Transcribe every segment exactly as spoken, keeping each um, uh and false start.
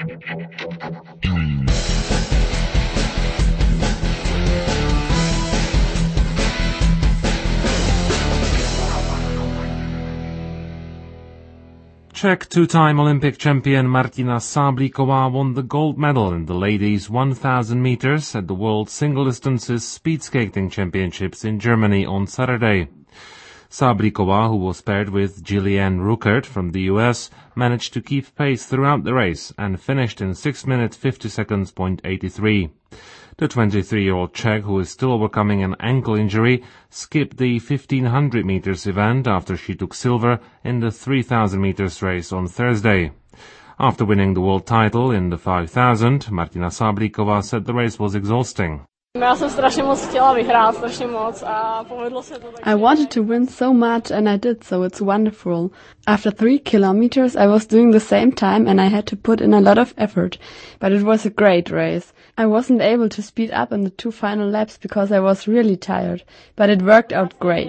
Czech two-time Olympic champion Martina Sáblíková won the gold medal in the ladies' one thousand meters at the World Single Distances Speed Skating Championships in Germany on Saturday. Sáblíková, who was paired with Jillian Ruckert from the U S, managed to keep pace throughout the race and finished in six minutes fifty seconds point eight three. The twenty-three-year-old Czech, who is still overcoming an ankle injury, skipped the fifteen hundred meters event after she took silver in the three thousand meters race on Thursday. After winning the world title in the five thousand, Martina Sáblíková said the race was exhausting. I wanted to win so much and I did, so it's wonderful. After three kilometers I was doing the same time and I had to put in a lot of effort, but it was a great race. I wasn't able to speed up in the two final laps because I was really tired, but it worked out great.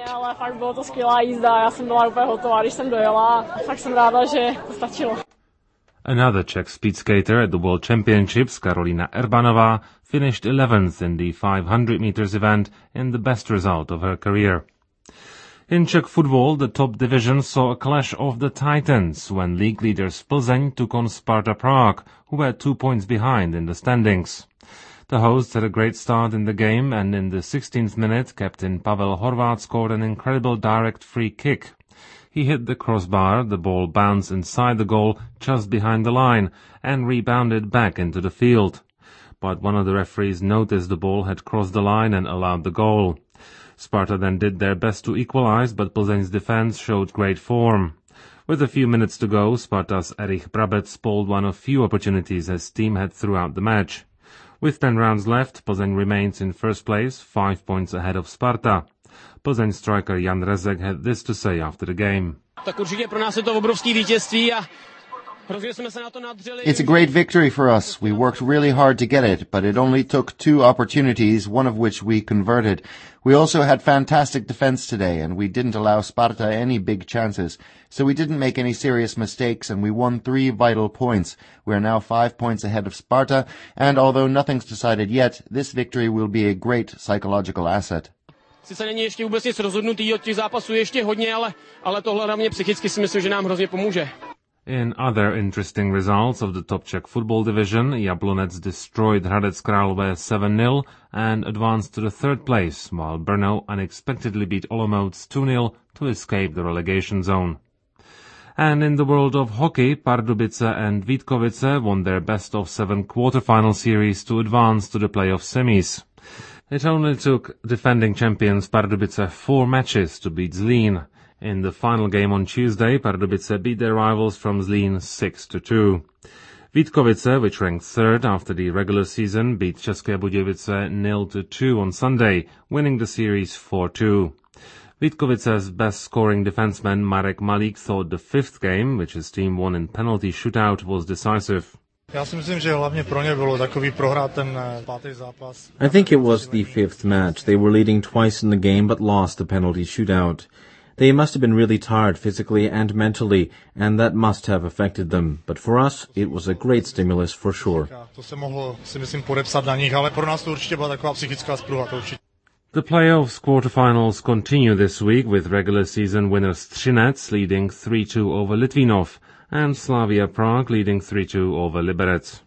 Another Czech speed skater at the World Championships, Karolina Erbanová, finished eleventh in the five hundred meters event in the best result of her career. In Czech football, the top division saw a clash of the titans when league leaders Plzeň took on Sparta Prague, who were two points behind in the standings. The hosts had a great start in the game, and in the sixteenth minute, captain Pavel Horváth scored an incredible direct free kick. He hit the crossbar, the ball bounced inside the goal just behind the line and rebounded back into the field. But one of the referees noticed the ball had crossed the line and allowed the goal. Sparta then did their best to equalize, but Plzeň's defense showed great form. With a few minutes to go, Sparta's Erich Brabec spoiled one of few opportunities his team had throughout the match. With ten rounds left, Plzeň remains in first place, five points ahead of Sparta. Plzeň striker Jan Rezek had this to say after the game. It's a great victory for us. We worked really hard to get it, but it only took two opportunities, one of which we converted. We also had fantastic defense today, and we didn't allow Sparta any big chances. So we didn't make any serious mistakes, and we won three vital points. We are now five points ahead of Sparta, and although nothing's decided yet, this victory will be a great psychological asset. Sice není ještě vůbec nic rozhodnutý, od těch zápasů ještě hodně, ale, ale tohle hlavně psychicky si myslím, že nám hrozně pomůže. In other interesting results of the top Czech football division, Jablonec destroyed Hradec Králové seven nil and advanced to the third place, while Brno unexpectedly beat Olomouc two nil to escape the relegation zone. And in the world of hockey, Pardubice and Vítkovice won their best-of-seven quarter-final series to advance to the playoff semis. It only took defending champions Pardubice four matches to beat Zlín. In the final game on Tuesday, Pardubice beat their rivals from Zlín six to two. Vítkovice, which ranked third after the regular season, beat České Budějovice nil to two on Sunday, winning the series four two. Vítkovice's best-scoring defenseman Marek Malík thought the fifth game, which his team won in penalty shootout, was decisive. I think it was the fifth match. They were leading twice in the game but lost the penalty shootout. They must have been really tired physically and mentally, and that must have affected them. But for us, it was a great stimulus for sure. The playoffs quarterfinals continue this week with regular season winners Třinec leading three two over Litvinov and Slavia Prague leading three two over Liberec.